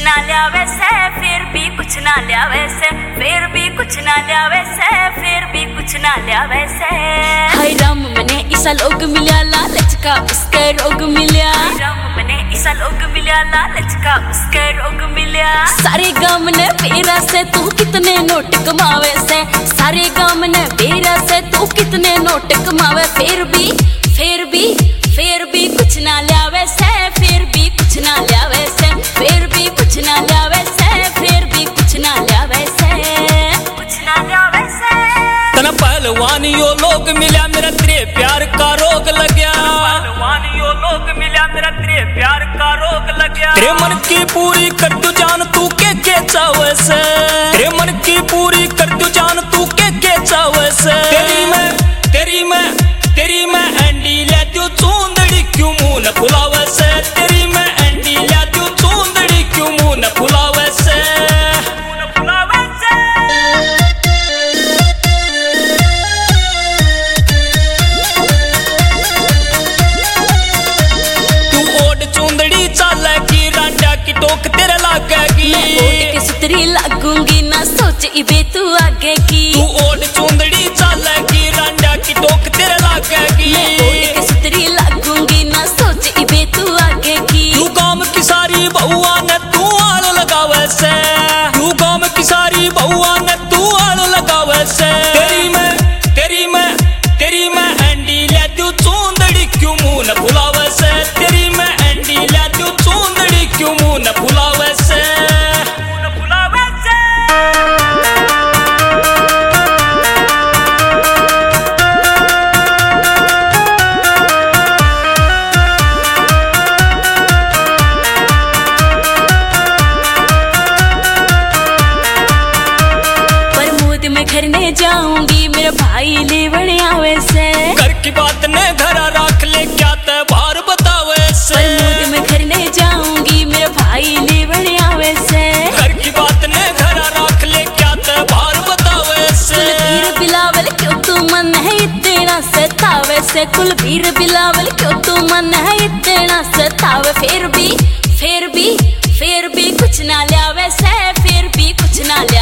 ना लिया वैसे, फिर भी कुछ ना लिया वैसे, फिर भी कुछ ना लिया वैसे, फिर भी कुछ ना लिया वैसे। हाय राम मने ऐसा लोग मिल्या, लालच का उसके रोग मिल्या। राम मने ऐसा लोग मिल्या, लालच का उसके रोग मिल्या। सारे गांव ने बेरा से तू कितने नोट कमावे से, सारे गांव ने बेरा से तू कितने नोट कमावे, फिर भी कुछ ना लिया वैसे, फिर भी कुछ ना लिया वैसे, फिर भी कुछ ना लिया वैसे, फिर भी कुछ ना लिया वैसे, कुछ ना लिया वैसे। तना पहलवानी यो लोग मिल्या, मेरा तेरे प्यार का रोग लग गया। पहलवानी यो लोग मिल्या, मेरा तेरे प्यार का रोग लग गया। तेरे मन की पूरी कर दू जान तू के चावे से, तेरे मन की पूरी कर दू जान तू के चावे से। तेरी मैं एंडी ले दू चूंदड़ी क्यों मुंह न फुलावे से, तेरी मैं एंडी ले दू चूंदड़ी क्यों मुंह न फुलावे से, मुंह न फुलावे से। तू ओढ़ चूंदड़ी चालेगी, रांडा की टोक तेरे लागेगी। मैं ओढ़ के सुतरी लागूंगी, ना सोच इबे तू आगे की। तू ओढ़ चूंदड़ी चालेगी, रांडा की टोक तेरे लागेगी। मैं ओढ़ के सुतरी लागूंगी, ना सोच इबे तू आगे की। तू गांव की सारी बहुआ ने तू आल लगावे से, तू गांव की सारी बहुआ ने तू आल लगावे से। तेरी मैं एंडी ले दू चूंदड़ी क्यों मुंह न फुलावे से, तेरी मैं एंडी ले दू चूंदड़ी क्यों मुंह न फुलावे से, मुंह न फुलावे से। मैं घर ने जाऊंगी, मेरे भाई ले बड़े आवे से। घर की बात ने घर रख ले, क्या ते बाहर बतावे से। मैं घर ने जाऊंगी, मेरे भाई ले बड़े आवे से। घर की बात ने घर रख ले, क्या ते बाहर बतावे से। कुलबीर बिलावल क्यों तू मन है इतना सतावे से, कुलबीर बिलावल क्यों तू मन है इतना सतावे, फिर भी कुछ ना लिया वैसे, फिर भी कुछ ना लिया